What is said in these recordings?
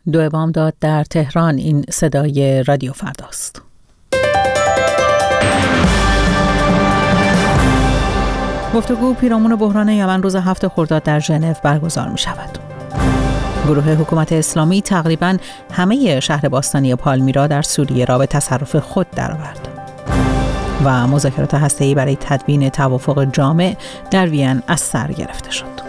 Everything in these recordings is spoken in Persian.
2 بامداد در تهران. این صدای رادیو فرداست. گفتگو پیرامون بحران یمن روز 7 خرداد در ژنو برگزار می شود. گروه حکومت اسلامی تقریباً همه شهر باستانی پالمیرا در سوریه را به تصرف خود درآورد. و مذاکرات هسته‌ای برای تدوین توافق جامع در وین از سر گرفته شد.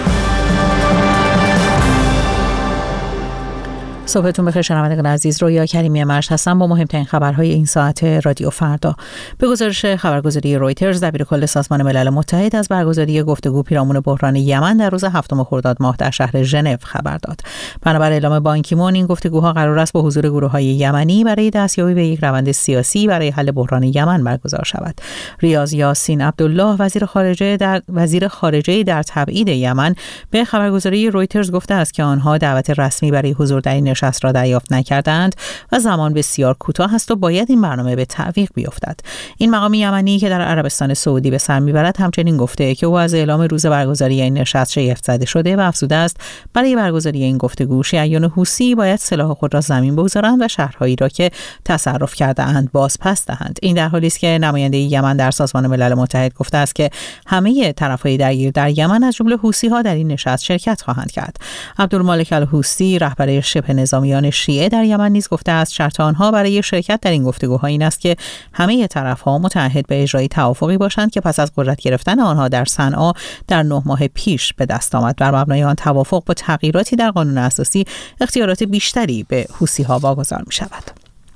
صبحتون بخیر شنوندگان عزیز، رویا کریمی مرج هستم با مهمترین خبرهای این ساعت رادیو فردا. به گزارش خبرگزاری رویترز، دبیرکل سازمان ملل متحد از برگزاری گفتگو پیرامون بحران یمن در روز 7 خرداد ماه در شهر ژنو خبر داد. بنابر اعلام بان کی مون، این گفتگوها قرار است با حضور گروه‌های یمنی برای دستیابی به یک روند سیاسی برای حل بحران یمن برگزار شود. ریاض یاسین عبدالله، وزیر خارجه در تبعید یمن، به خبرگزاری رویترز گفته است که آنها دعوت رسمی برای حضور در این نشست را دریافت نکردند و زمان بسیار کوتاه است و باید این برنامه به تعویق بیفتد. این مقام یمنی که در عربستان سعودی به سر میبرد همچنین گفته که او از اعلام روز برگزاری این نشست شگفت زده شده و افزوده است برای برگزاری این گفتگو شیعیان حوثی باید سلاح خود را زمین بگذارند و شهرهایی را که تصرف کرده اند بازپس دهند. این در حالی است که نماینده یمن در سازمان ملل متحد گفته است که همه طرفهای درگیر در یمن از جمله حوثی‌ها در این نشست شرکت خواهند کرد. عبدالمالک الحوثی، رهبر شبه نظامیان شیعه در یمن، نیز گفته است شرط آنها برای شرکت در این گفتگوها این است که همه طرف‌ها متعهد به اجرای توافقی باشند که پس از قدرت گرفتن آنها در صنعا در 9 ماه پیش به دست آمد. بر مبنای آن توافق با تغییراتی در قانون اساسی اختیارات بیشتری به حوثی‌ها واگذار می‌شود.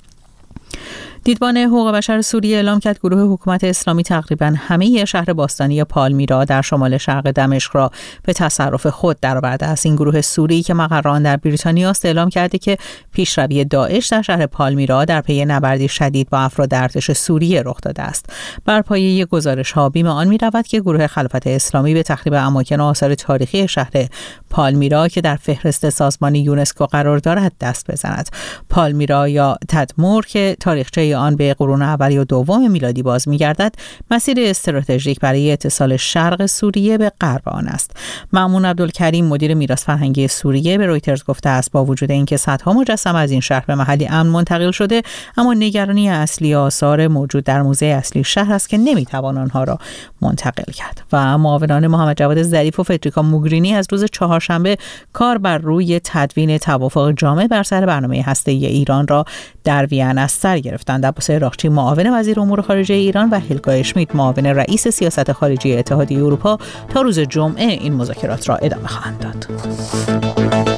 دیدبان حقوق بشر سوریه اعلام کرد گروه حکومت اسلامی تقریباً همه شهر باستانی پالمیرا در شمال شرق دمشق را به تصرف خود درآورده است. این گروه سوری که مقر آن در بریتانیا است اعلام کرده که پیشروی داعش در شهر پالمیرا در پی نبردی شدید با افراد ارتش سوریه رخ داده است. بر پایه گزارش‌ها بیم آن می‌رود که گروه خلافت اسلامی به تخریب اماکن و آثار تاریخی شهر پالمیرا که در فهرست سازمان یونسکو قرار دارد دست بزند. پالمیرا یا تدمور که تاریخچه آن به قرون اول و دوم میلادی باز می‌گردد، مسیر استراتژیک برای اتصال شرق سوریه به غرب آن است. مأمون عبدالکریم، مدیر میراث فرهنگی سوریه، به رویترز گفته است با وجود اینکه صدها مجسمه از این شهر به محلی امن منتقل شده، اما نگرانی اصلی آثار موجود در موزه اصلی شهر است که نمی‌توان آنها را منتقل کرد. و معاونان محمد جواد ظریف و فدریکا موگرینی از روز چهارشنبه کار بر روی تدوین توافق جامع بر سر برنامه هسته‌ای ایران را در وین از سر گرفتند. عباس عراقچی، معاون وزیر امور خارجه ایران، و هلگا اشمیت، معاون رئیس سیاست خارجی اتحادیه اروپا، تا روز جمعه این مذاکرات را ادامه خواهند داد.